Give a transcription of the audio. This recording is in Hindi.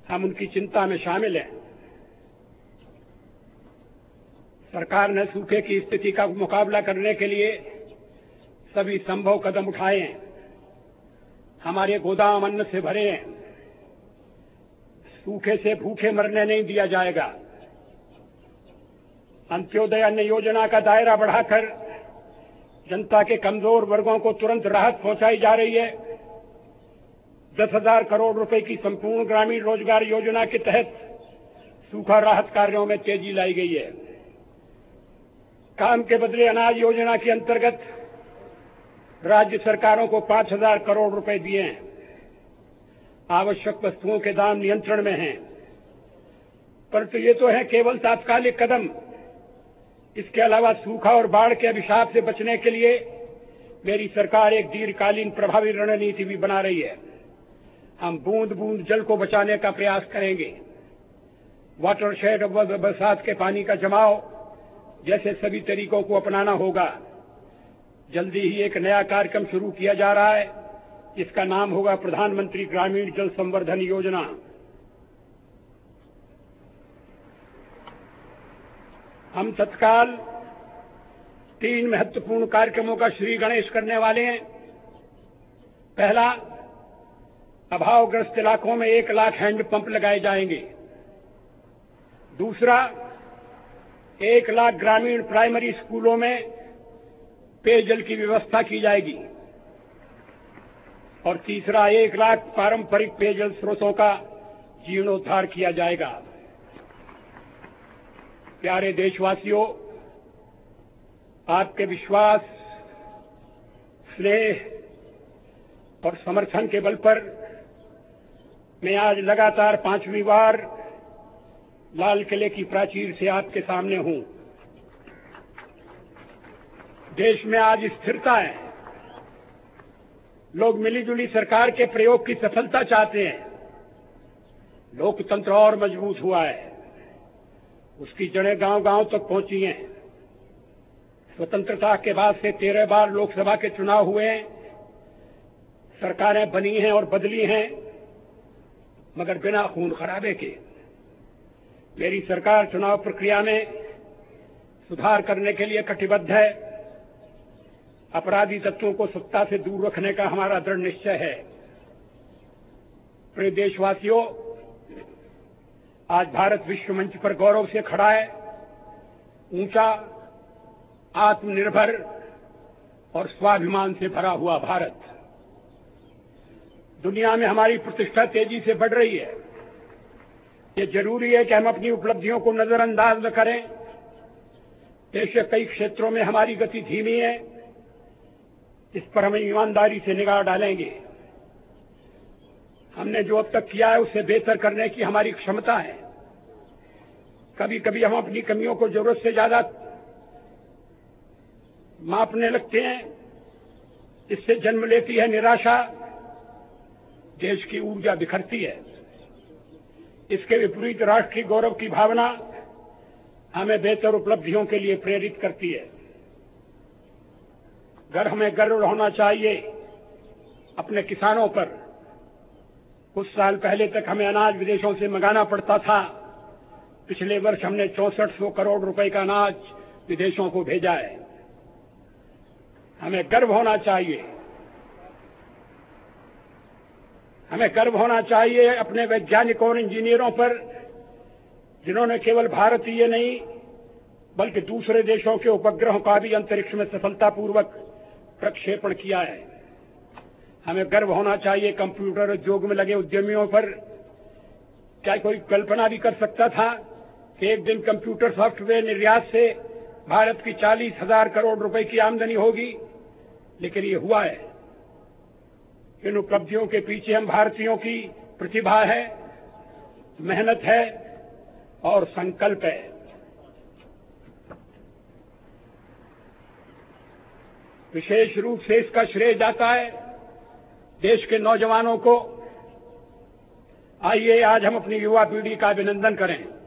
हम उनकी चिंता में शामिल हैं। सरकार ने सूखे की स्थिति का मुकाबला करने के लिए सभी संभव कदम उठाए हैं। हमारे गोदाम अन्न से भरे हैं। सूखे से भूखे मरने नहीं दिया जाएगा। अंत्योदय अन्न योजना का दायरा बढ़ाकर जनता के कमजोर वर्गों को तुरंत राहत पहुंचाई जा रही है। 10,000 करोड़ रुपए की संपूर्ण ग्रामीण रोजगार योजना के तहत सूखा राहत कार्यों में तेजी लाई गई है। काम के बदले अनाज योजना के अंतर्गत राज्य सरकारों को 5,000 करोड़ रुपए दिए हैं। आवश्यक वस्तुओं के दाम नियंत्रण में हैं, परंतु ये तो है केवल तात्कालिक कदम। इसके अलावा सूखा और बाढ़ के अभिशाप से बचने के लिए मेरी सरकार एक दीर्घकालीन प्रभावी रणनीति भी बना रही है। हम बूंद बूंद जल को बचाने का प्रयास करेंगे। वाटरशेड बरसात के पानी का जमाव जैसे सभी तरीकों को अपनाना होगा। जल्दी ही एक नया कार्यक्रम शुरू किया जा रहा है, जिसका नाम होगा प्रधानमंत्री ग्रामीण जल संवर्धन योजना। हम तत्काल 3 महत्वपूर्ण कार्यक्रमों का श्री गणेश करने वाले हैं। पहला, अभावग्रस्त इलाकों में 1 लाख हैंडपंप लगाए जाएंगे। दूसरा, 1 लाख ग्रामीण प्राइमरी स्कूलों में पेयजल की व्यवस्था की जाएगी। और तीसरा, 1 लाख पारंपरिक पेयजल स्रोतों का जीर्णोद्धार किया जाएगा। प्यारे देशवासियों, आपके विश्वास, स्नेह और समर्थन के बल पर मैं आज लगातार 5वीं बार लाल किले की प्राचीर से आपके सामने हूं। देश में आज स्थिरता है। लोग मिलीजुली सरकार के प्रयोग की सफलता चाहते हैं। लोकतंत्र और मजबूत हुआ है। उसकी जड़ें गांव-गांव तक पहुंची हैं। स्वतंत्रता के बाद से 13 बार लोकसभा के चुनाव हुए हैं। सरकारें बनी हैं और बदली हैं, मगर बिना खून खराबे के। मेरी सरकार चुनाव प्रक्रिया में सुधार करने के लिए कटिबद्ध है। अपराधी तत्वों को सत्ता से दूर रखने का हमारा दृढ़ निश्चय है। प्रिय देशवासियों, आज भारत विश्व मंच पर गौरव से खड़ा है। ऊंचा, आत्मनिर्भर और स्वाभिमान से भरा हुआ भारत। दुनिया में हमारी प्रतिष्ठा तेजी से बढ़ रही है। ये जरूरी है कि हम अपनी उपलब्धियों को नजरअंदाज न करें। बेशक कई क्षेत्रों में हमारी गति धीमी है, इस पर हम ईमानदारी से निगाह डालेंगे। हमने जो अब तक किया है उससे बेहतर करने की हमारी क्षमता है। कभी कभी हम अपनी कमियों को जरूरत से ज्यादा मापने लगते हैं। इससे जन्म लेती है निराशा, देश की ऊर्जा बिखरती है। इसके विपरीत राष्ट्रीय गौरव की भावना हमें बेहतर उपलब्धियों के लिए प्रेरित करती है। हमें गर्व होना चाहिए अपने किसानों पर। कुछ साल पहले तक हमें अनाज विदेशों से मंगाना पड़ता था। पिछले वर्ष हमने 6400 करोड़ रुपए का अनाज विदेशों को भेजा है। हमें गर्व होना चाहिए। हमें गर्व होना चाहिए अपने वैज्ञानिकों और इंजीनियरों पर, जिन्होंने केवल भारतीय नहीं बल्कि दूसरे देशों के उपग्रहों का भी अंतरिक्ष में सफलतापूर्वक प्रक्षेपण किया है। हमें गर्व होना चाहिए कंप्यूटर उद्योग में लगे उद्यमियों पर। क्या कोई कल्पना भी कर सकता था कि एक दिन कंप्यूटर सॉफ्टवेयर निर्यात से भारत की 40,000 करोड़ रुपए की आमदनी होगी? लेकिन ये हुआ है। इन उपलब्धियों के पीछे हम भारतीयों की प्रतिभा है, मेहनत है और संकल्प है। विशेष रूप से इसका श्रेय जाता है देश के नौजवानों को। आइए आज हम अपनी युवा पीढ़ी का अभिनंदन करें।